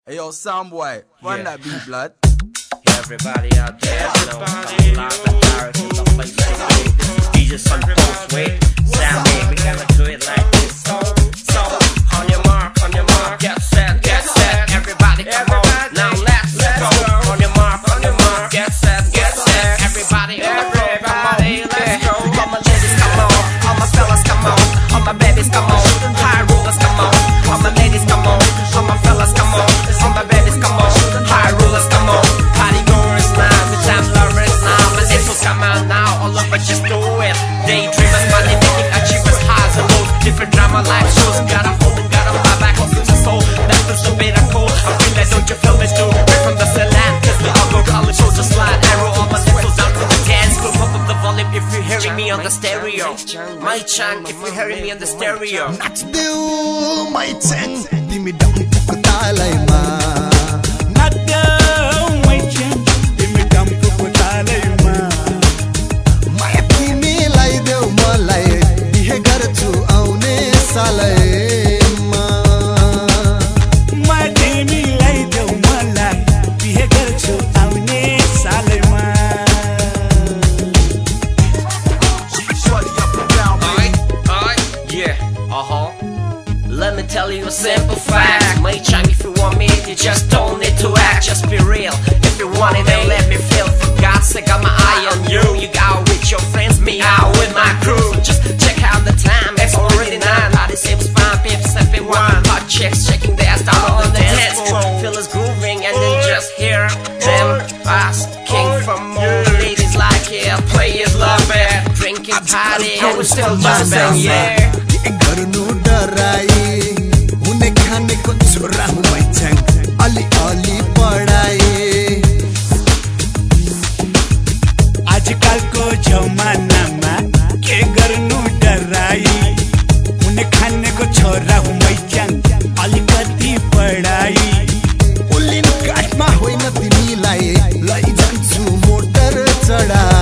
Hey yo, Soundboy, run that beat, blood. Everybody out there, everybody, live the Paris in the place to be. This is DJ Sun Post, wait, Sam, we gotta do it like this. So, on your mark, get set, everybody come on, now let's go. On your mark, get set, everybody, come on, let's go. All my ladies come on, all my fellas come on, all my babies come on, high rulers come on, all my ladies come on, all my fellas come on, all my babies come on, high rulers come on, party goers now, the time lovers now, my infos come out now, all over just do it. Daydreamers, money making achievers, highs and lows, different drama life shows, gotta hold, gotta fly back home to the soul, that feels so bitter cold, I feel like don't you feel this too, right from the land, cause we all go college, so just slide, arrow all my infos down to the dance, group up the volume if you're hearing me on the stereo, my chang, if you're hearing me on the stereo. Natdew my chang, dimi dam pukutalaiमा Natdew my chang, dimi dam pukutalaiमा माया तिमीलाई देऊ मलाई बिहे गर्छु आउने सालैमा माया तिमीलाई देऊ मलाई बिहे गर्छु आउने सालैमा Let me tell you a simple fact. My chang, if you want me, you just don't need to act. Just be real. If you want it, then let me feel. For God's sake, got my eye on you. You go out with your friends, me out with my crew. Just check out the time, it's already 9. Body seems fine, pips stepping one. Hot chicks shaking their ass down on the dance floor. Feel us grooving and then just hear them asking for more. Ladies like it, players love it. Drinking party, and we still buzzing, yeah. गर्नु डराई हुने खानेको छोरा हुँ मै चङ अलि अलि पढाई आजकलको जमानामा के गर्नु डराई हुने खानेको छोरा हुँ मै चङ अलिकति पढाई उलिन काठमा होइन तिमीलाई लैजान्छु मोटर चढाई